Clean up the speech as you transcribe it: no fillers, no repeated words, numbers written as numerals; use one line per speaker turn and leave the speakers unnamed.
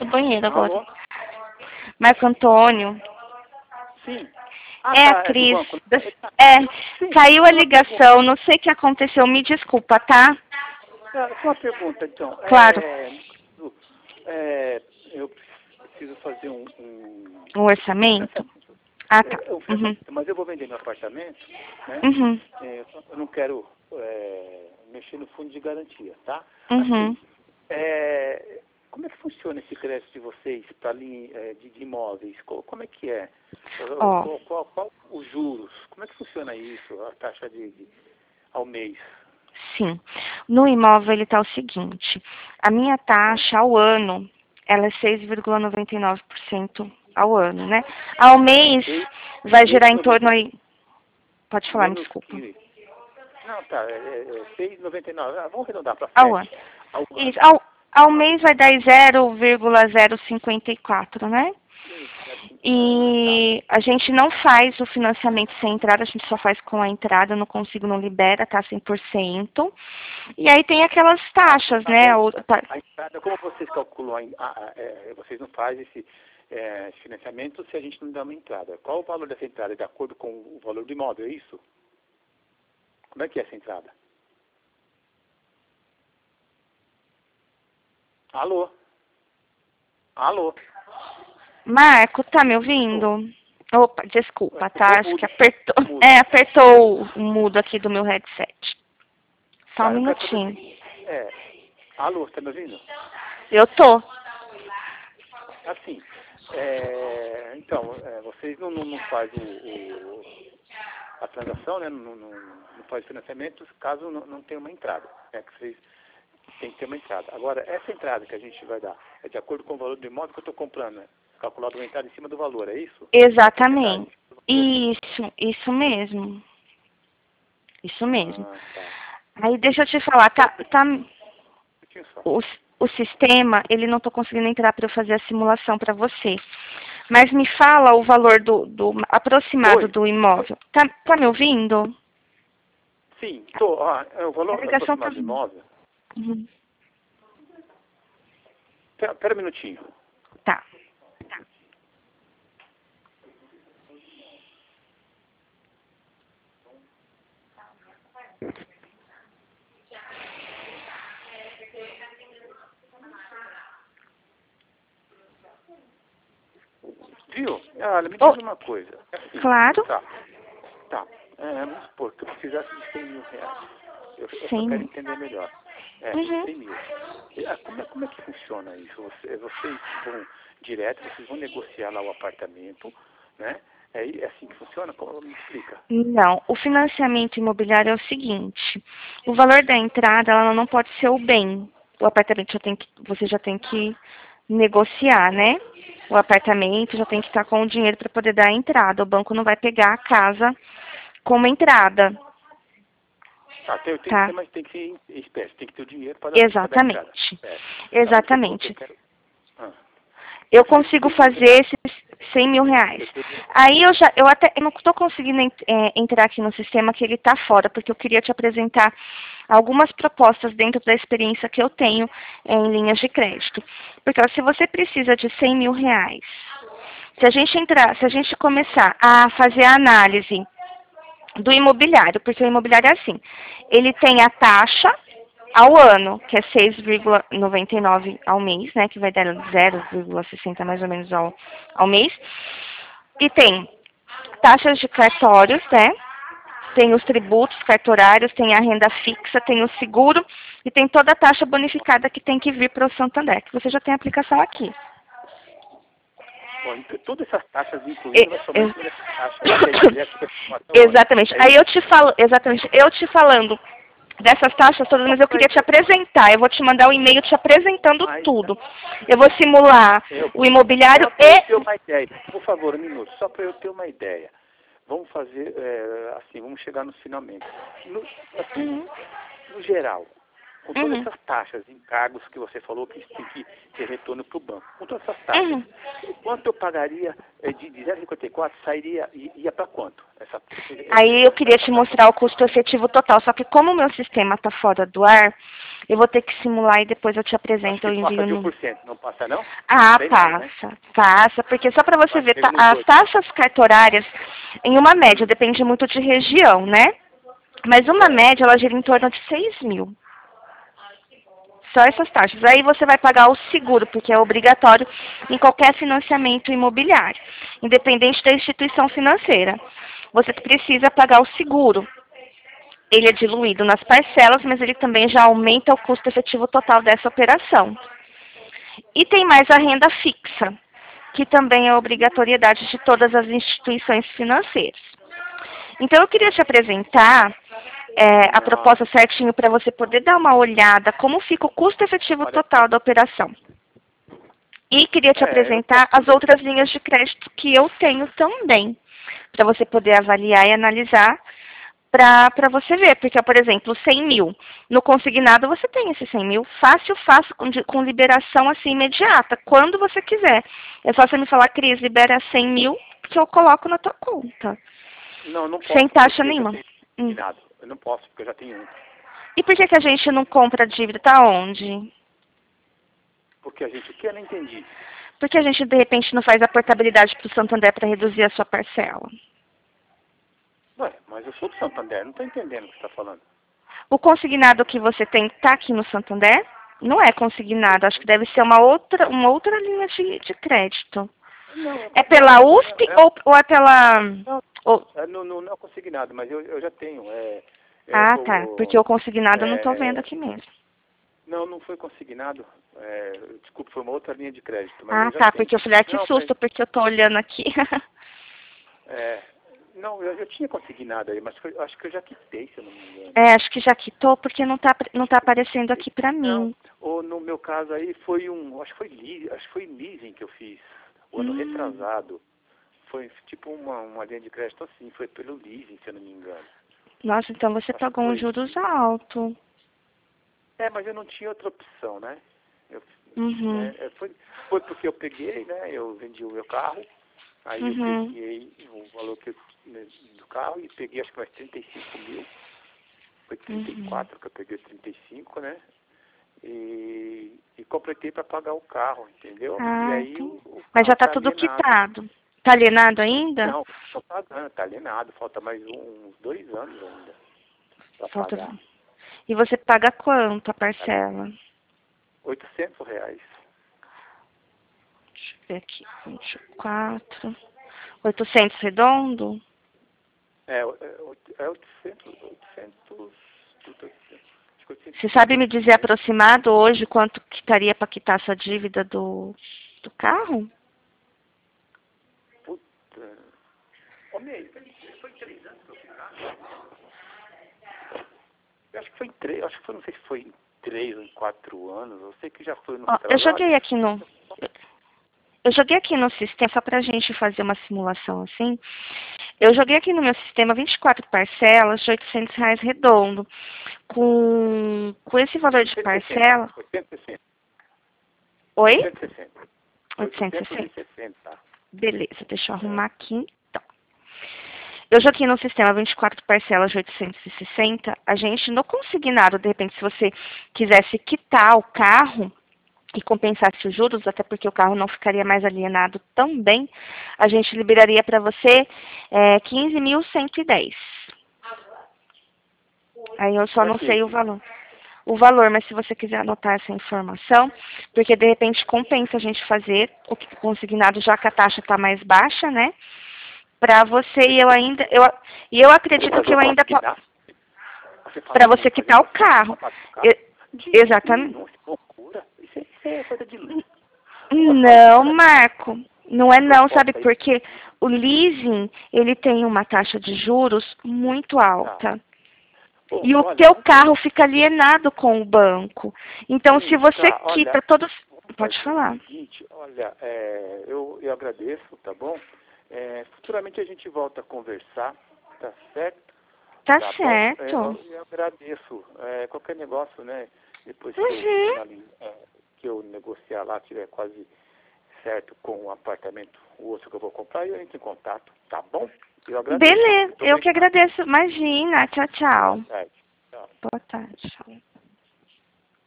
banheiro agora.
Alô?
Marco Antônio.
Sim.
É a
tá,
Cris.
do banco. Sim.
Caiu a ligação, não sei o que aconteceu, me desculpa, tá?
Só uma pergunta, então.
Claro.
Eu preciso fazer um
Um orçamento? Ah, tá.
Mas eu vou vender meu apartamento, né?
Uhum.
Eu não quero mexer no fundo de garantia, tá?
Uhum.
Assim, como é que funciona esse crédito de vocês para de imóveis? Como é que é?
Ó.
Qual os juros? Como é que funciona isso, a taxa ao mês?
Sim. No imóvel ele tá o seguinte, a minha taxa ao ano, ela é 6,99% ao ano, né? Ao mês vai gerar em torno aí... Pode falar, me desculpa.
Não, tá, 6,99. Vamos arredondar para 7.
Ao ano. Isso, ao mês vai dar 0,054, né? E a gente não faz o financiamento sem entrada, a gente só faz com a entrada, não consigo, não libera, tá 100%. E aí tem aquelas taxas, né?
A entrada, como vocês calculam, vocês não fazem esse financiamento se a gente não dá uma entrada. Qual o valor dessa entrada? De acordo com o valor do imóvel, é isso? Como é que é essa entrada? Alô? Alô?
Marco, tá me ouvindo? Opa, desculpa, tá? Acho que apertou o mudo aqui do meu headset. Só um minutinho.
Alô, tá me ouvindo?
Eu tô.
Assim, então, vocês não fazem a transação, né? Não fazem financiamento caso não tenha uma entrada, né? Que vocês têm que ter uma entrada. Agora, essa entrada que a gente vai dar é de acordo com o valor do imóvel que eu estou comprando, né? Calculado uma entrada em cima do valor, é isso?
Exatamente. Isso mesmo. Isso mesmo.
Tá.
Aí deixa eu te falar, o sistema, ele não tô conseguindo entrar para eu fazer a simulação para você. Mas me fala o valor do aproximado do imóvel. Tá me ouvindo?
Sim, tô. O valor aproximado do imóvel.
Uhum.
Pera um minutinho.
Tá.
Viu? Olha, me diz uma coisa. Assim,
claro.
Tá. Vamos supor que eu precisasse de 100 mil reais. Eu só quero entender melhor. 100 mil. Como é que funciona isso? Vocês vão direto, vocês vão negociar lá o apartamento, né? É assim que funciona? Me explica.
Não, o financiamento imobiliário é o seguinte, o valor da entrada ela não pode ser o bem. O apartamento você já tem que negociar, né? O apartamento já tem que estar com o dinheiro para poder dar a entrada. O banco não vai pegar a casa como entrada.
Mas tem que ser espécie, tem que ter o dinheiro para dar
Exatamente. Exatamente.
Eu
eu consigo fazer esses 100 mil reais. Aí eu não estou conseguindo entrar aqui no sistema que ele está fora, porque eu queria te apresentar algumas propostas dentro da experiência que eu tenho em linhas de crédito. Porque se você precisa de 100 mil reais, se a gente começar a fazer a análise do imobiliário, porque o imobiliário é assim, ele tem a taxa ao ano, que é 6,99 ao mês, né, que vai dar 0,60 mais ou menos ao mês. E tem taxas de cartórios, né? Tem os tributos cartorários, tem a renda fixa, tem o seguro e tem toda a taxa bonificada que tem que vir para o Santander, que você já tem a aplicação aqui.
Bom, então, todas essas taxas incluídas, somente por essa taxa.
Exatamente. Aí eu te falando dessas taxas todas, mas eu queria te apresentar. Eu vou te mandar um e-mail te apresentando tudo. Eu vou simular o imobiliário
só para eu ter uma ideia. Por favor, um minuto. Só para eu ter uma ideia. Vamos fazer assim, vamos chegar nos finalmente. No geral, Com todas
Uhum.
essas taxas, encargos que você falou que tem que ter retorno para o banco, com todas essas taxas,
Uhum.
quanto eu pagaria de 0,54 sairia, ia para quanto?
Aí eu queria te mostrar o custo efetivo total, só que como o meu sistema está fora do ar, eu vou ter que simular e depois eu te
Acho
apresento, eu
que passa
envio
de
no...
1%, não passa não?
Ah,
Bem mais, né?
passa, porque só para você
Acho que
ver,
chega nos
as
2.
taxas cartorárias, em uma média, depende muito de região, né? Mas uma
Certo.
média, ela gira em torno de 6 mil. Só essas taxas. Aí você vai pagar o seguro, porque é obrigatório em qualquer financiamento imobiliário, independente da instituição financeira. Você precisa pagar o seguro. Ele é diluído nas parcelas, mas ele também já aumenta o custo efetivo total dessa operação. E tem mais a renda fixa, que também é obrigatoriedade de todas as instituições financeiras. Então, eu queria te apresentar a
Não,
proposta certinho para você poder dar uma olhada como fica o custo efetivo
olha,
total da operação. E queria te
eu
apresentar
posso
as
ver.
outras linhas de crédito que eu tenho também, para você poder avaliar e analisar para você ver. Porque, por exemplo, 100 mil. No consignado você tem esses 100 mil fácil, fácil, com liberação assim imediata, quando você quiser. É só você me falar, Cris, libera 100 mil que eu coloco na tua conta.
Não, não
Sem
posso
taxa
porque eu já
nenhuma.
tenho
Hum.
assinado. Eu não posso porque eu já tenho um.
E por que, que a gente não compra dívida? Tá onde?
Porque a gente, o que eu não entendi?
Por que a gente, de repente, não faz a portabilidade para o Santander para reduzir a sua parcela?
Ué, mas eu sou do Santander, não estou entendendo o que você está falando.
O consignado que você tem está aqui no Santander? Não é consignado, acho que deve ser uma outra linha de crédito.
Não,
É
não,
pela USP ou é pela...
não,
ou-
não é consignado, mas eu já tenho.
Ah, tá. Porque o consignado eu não estou vendo
É,
aqui mesmo.
não, não foi consignado. Desculpa, foi uma outra linha de crédito, mas
Ah,
eu já
tá.
tenho.
Porque eu falei, ah, que
Não, mas
susto, porque eu estou olhando aqui.
é, não, eu tinha consignado aí, mas acho que eu já quitei, se eu não me engano.
É, acho que já quitou, porque não tá aparecendo aqui para
Não,
mim.
ou no meu caso aí foi acho que foi leasing que eu fiz, o ano
Hum.
retrasado. Foi tipo uma linha de crédito assim, foi pelo leasing, se eu não me engano.
Nossa, então você
Acho que
pagou um
foi.
juros alto.
Mas eu não tinha outra opção, né? Eu,
Uhum.
foi porque eu peguei, né? Eu vendi o meu carro, aí eu
Uhum.
peguei o valor do carro e peguei acho que mais 35 mil. Foi
Uhum.
34 que eu peguei 35, né? E completei para pagar o carro, entendeu? E
Ah,
aí
entendi.
o
Mas já
carro
tá
está
tudo
alienado.
quitado. Tá alienado ainda?
Não, estou pagando, está alienado, falta mais uns 2 anos ainda para
Falta.
pagar.
E você paga quanto a parcela?
R$ 800.
Deixa eu ver aqui. 24. 800 redondo?
É 800, acho que
Você sabe
850,
me dizer
né?
aproximado hoje quanto que estaria para quitar essa dívida do carro?
Puta. Ô, Meio, foi 3 anos que eu fiz carro? Eu acho que foi 3, acho que foi, não sei se foi em 3 ou em 4 anos, eu sei que já foi no
Ó, eu
retrasado.
joguei aqui no. Eu joguei aqui no sistema, só pra gente fazer uma simulação assim. Eu joguei aqui no meu sistema 24 parcelas de R$ 800 redondo. Com esse valor de
860,
parcela.
860,
Oi?
860,
860.
860.
Beleza, deixa eu
É.
arrumar aqui. Então. Eu joguei no sistema 24 parcelas de 860. A gente, no consignado, de repente, se você quisesse quitar o carro e compensasse os juros, até porque o carro não ficaria mais alienado também, a gente liberaria para você 15.110. Aí eu só
Para
não
quê?
sei o valor, mas se você quiser anotar essa informação, porque de repente compensa a gente fazer o consignado já que a taxa está mais baixa, né? Para você e eu
Você
acredito
fazer
que eu
um
ainda
consignado? Você
para
fazer
você
fazer um
quitar o
consignado
carro.
para pagar o carro?
E-
De jeito
exatamente.
nenhum, isso é loucura. Isso é coisa de louco. Eu posso fazer
Não,
para mim.
Marco, não é não, sabe
Proposta aí.
por quê? O leasing, ele tem uma taxa de juros muito
Tá.
alta.
Bom,
E o
olha,
teu carro fica alienado com o banco. Então, se
sim,
você
tá.
quita
Olha,
todos...
vamos
Pode
fazer o
falar.
seguinte. Olha, eu agradeço, tá bom? Futuramente a gente volta a conversar, tá certo?
Tá
Tá bom?
certo.
Eu agradeço. Qualquer negócio, né? Depois que eu negociar lá, tiver quase certo com o apartamento, o outro que eu vou comprar, eu entro em contato, tá bom? Eu agradeço.
Beleza, eu que agradeço. Imagina. Tchau, tchau.
Boa tarde. Tchau.
Boa tarde. Tchau.